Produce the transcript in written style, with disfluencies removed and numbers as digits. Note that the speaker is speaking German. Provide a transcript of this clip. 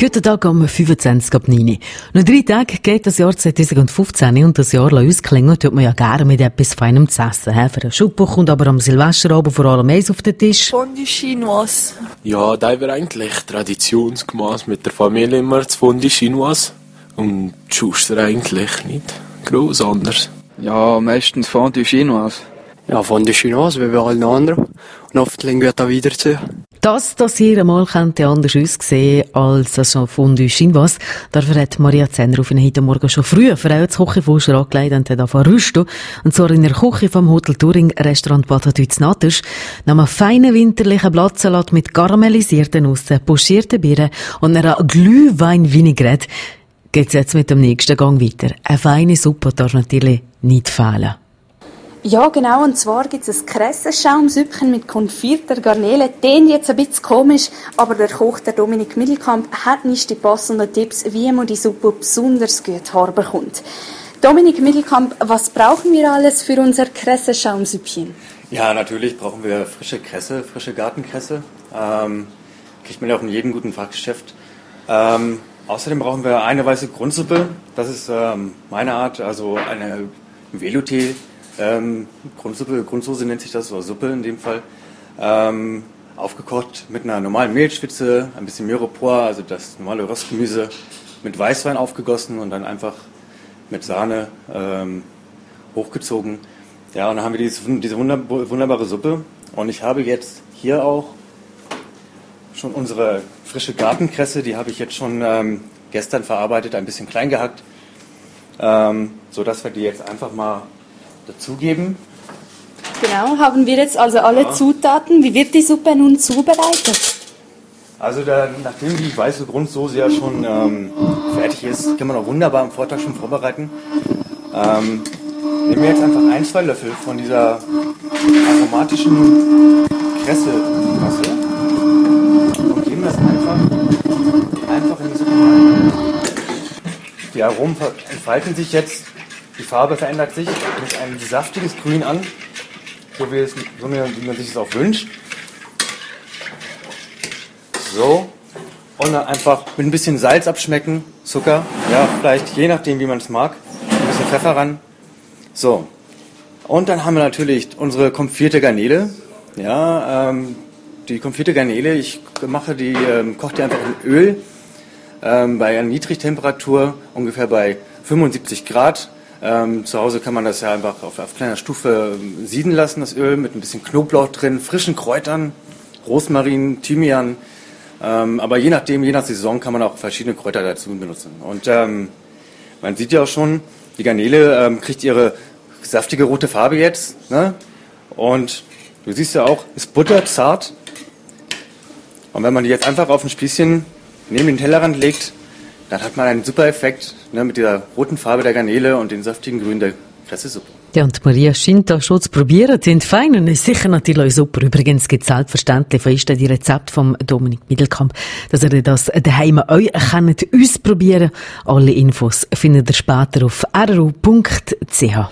Guten Tag am 25. ab 9. Noch 3 Tage geht das Jahr 2015 und das Jahr ausklingen tut man ja gerne mit etwas Feinem zu essen. Für den Schuppo kommt aber am Silvesterabend vor allem Eis auf den Tisch. Fondue Chinoise. Ja, da wäre eigentlich traditionsgemäß mit der Familie immer das Fondue Chinoise. Und Schuster eigentlich nicht groß anders. Ja, meistens Fondue Chinoise. Ja, Fondue Chinoise, wie bei allen anderen. Und hoffentlich wird da weiterziehen. Das hier einmal könnte anders aussehen als das Fondue Chinoise. Dafür hat Maria Zenner auf heute Morgen schon früh für das Küchenfuscher angelegt und hat angefangen rüsten. Und zwar in der Küche vom Hotel Touring Restaurant Bad Deutz-Nattersch. Nach einem feinen winterlichen Blattsalat mit karamellisierten Nüssen, pochierten Birnen und einer Glühwein-Vinaigrette geht's jetzt mit dem nächsten Gang weiter. Eine feine Suppe darf natürlich nicht fehlen. Ja, genau, und zwar gibt es ein Kressenschaumsüppchen mit konfierter Garnele. Den jetzt ein bisschen komisch, aber der Koch, der Dominik Mittelkamp, hat nicht die passenden Tipps, wie man die Suppe besonders gut herbekommt. Dominik Mittelkamp, was brauchen wir alles für unser Kressenschaumsüppchen? Ja, natürlich brauchen wir frische Kresse, frische Gartenkresse. Kriegt man ja auch in jedem guten Fachgeschäft. Außerdem brauchen wir eine weiße Grundsuppe. Das ist meine Art, also eine Velouté. Grundsoße nennt sich das, oder Suppe in dem Fall. Aufgekocht mit einer normalen Mehlschwitze, ein bisschen Mirepoix, also das normale Röstgemüse, mit Weißwein aufgegossen und dann einfach mit Sahne hochgezogen. Ja, und dann haben wir diese wunderbare Suppe. Und ich habe jetzt hier auch schon unsere frische Gartenkresse, die habe ich jetzt schon gestern verarbeitet, ein bisschen klein gehackt, sodass wir die jetzt einfach mal dazugeben. Genau, haben wir jetzt also alle Zutaten. Wie wird die Suppe nun zubereitet? Also nachdem die weiße Grundsoße ja schon fertig ist, kann man auch wunderbar am Vortag schon vorbereiten. Nehmen wir jetzt einfach 1-2 Löffel von dieser aromatischen Kressemasse und geben das einfach in die Suppe rein. Die Aromen entfalten sich jetzt. Die Farbe verändert sich, nimmt ein saftiges Grün an, wie man sich es auch wünscht. So, und dann einfach mit ein bisschen Salz abschmecken, Zucker, ja, vielleicht je nachdem, wie man es mag, ein bisschen Pfeffer ran. So, und dann haben wir natürlich unsere konfierte Garnele. Ja, die konfierte Garnele, ich koche die einfach in Öl bei einer Niedrigtemperatur, ungefähr bei 75 Grad. Zu Hause kann man das ja einfach auf kleiner Stufe sieden lassen, das Öl, mit ein bisschen Knoblauch drin, frischen Kräutern, Rosmarin, Thymian. Aber je nach Saison kann man auch verschiedene Kräuter dazu benutzen. Und man sieht ja auch schon, die Garnele kriegt ihre saftige rote Farbe jetzt. Ne? Und du siehst ja auch, ist butterzart. Und wenn man die jetzt einfach auf ein Spießchen neben den Tellerrand legt, dann hat man einen super Effekt, ne, mit dieser roten Farbe der Garnele und dem saftigen Grün der Kressesuppe. Ja, und Maria scheint da schon zu probieren. Sind fein und ist sicher natürlich super. Übrigens gibt es selbstverständlich von uns die Rezept vom Dominik Mittelkamp, dass ihr das daheim euch ausprobieren könnt. Alle Infos findet ihr später auf ru.ch.